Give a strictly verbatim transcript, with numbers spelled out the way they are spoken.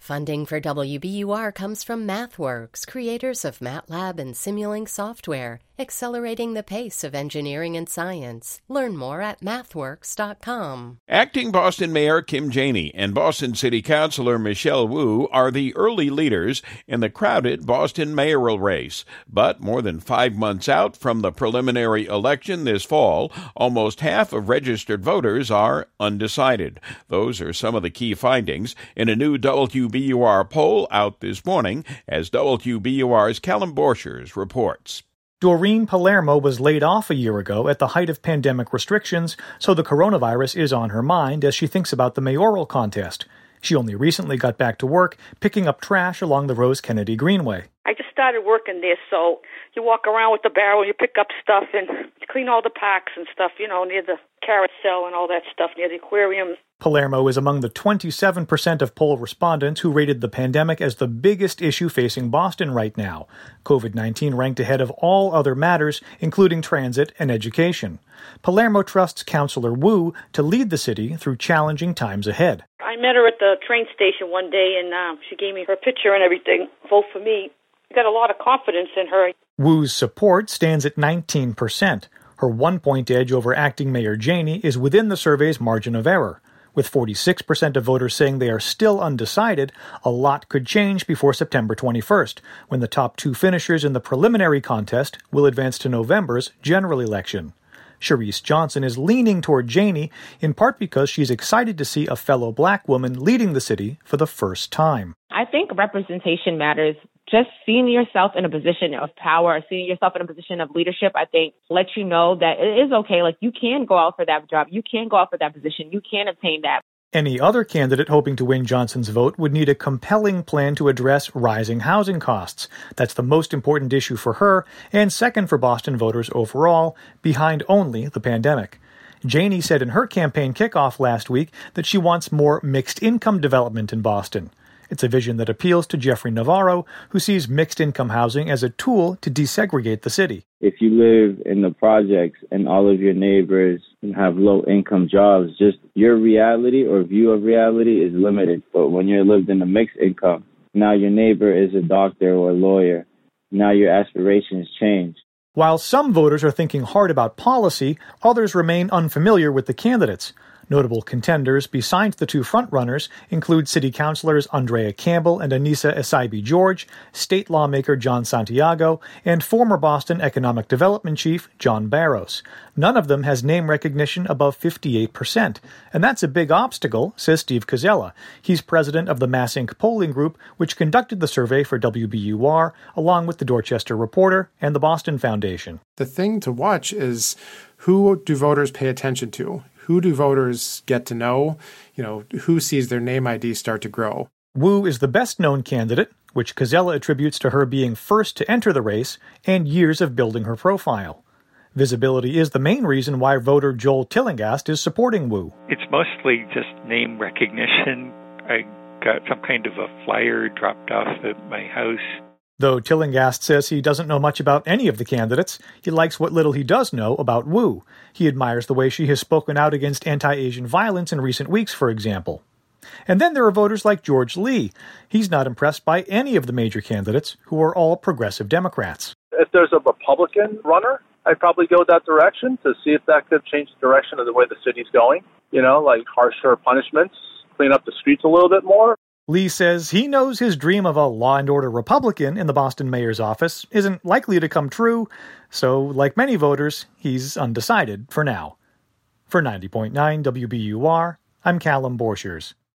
Funding for W B U R comes from MathWorks, creators of MATLAB and Simulink software, accelerating the pace of engineering and science. Learn more at mathworks dot com. Acting Boston Mayor Kim Janey and Boston City Councilor Michelle Wu are the early leaders in the crowded Boston mayoral race. But more than five months out from the preliminary election this fall, almost half of registered voters are undecided. Those are some of the key findings in a new W B U R poll out this morning, as W B U R's Callum Borchers reports. Doreen Palermo was laid off a year ago at the height of pandemic restrictions, so the coronavirus is on her mind as she thinks about the mayoral contest. She only recently got back to work, picking up trash along the Rose Kennedy Greenway. I just started working there, so you walk around with the barrel, you pick up stuff and clean all the packs and stuff, you know, near the carousel and all that stuff, near the aquarium. Palermo is among the twenty-seven percent of poll respondents who rated the pandemic as the biggest issue facing Boston right now. covid nineteen ranked ahead of all other matters, including transit and education. Palermo trusts Councilor Wu to lead the city through challenging times ahead. I met her at the train station one day, and uh, she gave me her picture and everything. Vote for me. I got a lot of confidence in her. Wu's support stands at nineteen percent. Her one-point edge over acting Mayor Janey is within the survey's margin of error. With forty-six percent of voters saying they are still undecided, a lot could change before September twenty-first, when the top two finishers in the preliminary contest will advance to November's general election. Sharice Johnson is leaning toward Janey, in part because she's excited to see a fellow black woman leading the city for the first time. I think representation matters. Just seeing yourself in a position of power, seeing yourself in a position of leadership, I think, lets you know that it is okay. Like, you can go out for that job. You can go out for that position. You can obtain that. Any other candidate hoping to win Johnson's vote would need a compelling plan to address rising housing costs. That's the most important issue for her, and second for Boston voters overall, behind only the pandemic. Janey said in her campaign kickoff last week that she wants more mixed-income development in Boston. It's a vision that appeals to Jeffrey Navarro, who sees mixed-income housing as a tool to desegregate the city. If you live in the projects and all of your neighbors have low-income jobs, just your reality or view of reality is limited. But when you're lived in a mixed income, now your neighbor is a doctor or a lawyer. Now your aspirations change. While some voters are thinking hard about policy, others remain unfamiliar with the candidates. Notable contenders besides the two frontrunners include city councilors Andrea Campbell and Anissa Essaibi-George, state lawmaker John Santiago, and former Boston Economic Development Chief John Barros. None of them has name recognition above fifty-eight percent, and that's a big obstacle, says Steve Koczela. He's president of the MassInc polling group, which conducted the survey for W B U R, along with the Dorchester Reporter and the Boston Foundation. The thing to watch is, who do voters pay attention to? Who do voters get to know? You know, who sees their name I D start to grow? Wu is the best-known candidate, which Koczela attributes to her being first to enter the race and years of building her profile. Visibility is the main reason why voter Joel Tillinghast is supporting Wu. It's mostly just name recognition. I got some kind of a flyer dropped off at my house. Though Tillinghast says he doesn't know much about any of the candidates, he likes what little he does know about Wu. He admires the way she has spoken out against anti-Asian violence in recent weeks, for example. And then there are voters like George Lee. He's not impressed by any of the major candidates, who are all progressive Democrats. If there's a Republican runner, I'd probably go that direction to see if that could change the direction of the way the city's going. You know, like harsher punishments, clean up the streets a little bit more. Lee says he knows his dream of a law and order Republican in the Boston mayor's office isn't likely to come true, so like many voters, he's undecided for now. For ninety point nine W B U R, I'm Callum Borchers.